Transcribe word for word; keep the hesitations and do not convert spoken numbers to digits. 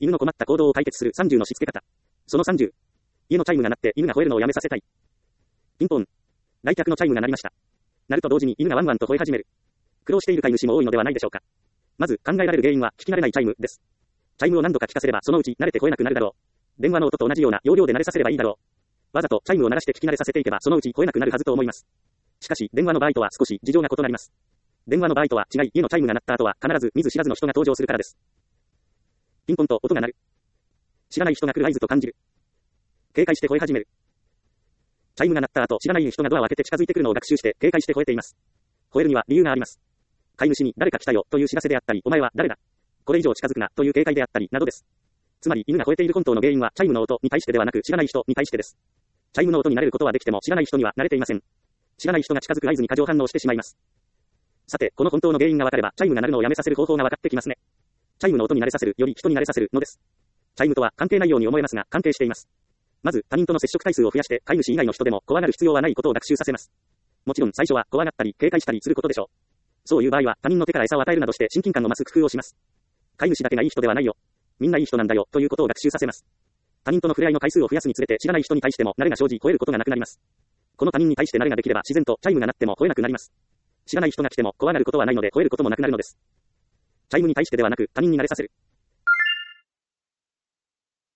犬の困った行動を解決するさんじゅうのしつけ方。そのさんじゅう。家のチャイムが鳴って犬が吠えるのをやめさせたい。ピンポン。来客のチャイムが鳴りました。鳴ると同時に犬がワンワンと吠え始める。苦労している飼い主も多いのではないでしょうか。まず考えられる原因は聞き慣れないチャイムです。チャイムを何度か聞かせればそのうち慣れて吠えなくなるだろう。電話の音と同じような要領で慣れさせればいいだろう。わざとチャイムを鳴らして聞き慣れさせていけばそのうち吠えなくなるはずと思います。しかし電話の場合とは少し事情が異なります。電話の場合とは違い、家のチャイムが鳴った後は必ず見ず知らずの人が登場するからです。ピンポンと音が鳴る。知らない人が来る合図と感じる。警戒して吠え始める。チャイムが鳴った後、知らない人がドアを開けて近づいてくるのを学習して警戒して吠えています。吠えるには理由があります。飼い主に誰か来たよという知らせであったり、お前は誰だ、これ以上近づくなという警戒であったりなどです。つまり犬が吠えている本当の原因はチャイムの音に対してではなく知らない人に対してです。チャイムの音に慣れることはできても知らない人には慣れていません。知らない人が近づく合図に過剰反応してしまいます。さて、この本当の原因がわかれば、チャイムが鳴るのをやめさせる方法がわかってきますね。チャイムの音に慣れさせるより人に慣れさせるのです。チャイムとは関係ないように思えますが、関係しています。まず、他人との接触回数を増やして、飼い主以外の人でも怖がる必要はないことを学習させます。もちろん最初は怖がったり警戒したりすることでしょう。そういう場合は他人の手から餌を与えるなどして親近感を増す工夫をします。飼い主だけがいい人ではないよ。みんないい人なんだよということを学習させます。他人との触れ合いの回数を増やすにつれて知らない人に対しても慣れが生じ吠えることがなくなります。この他人に対して慣れができれば自然とチャイムが鳴っても吠えなくなります。知らない人が来ても怖がることはないので吠えることもなくなるのです。チャイムに対してではなく他人に慣れさせる。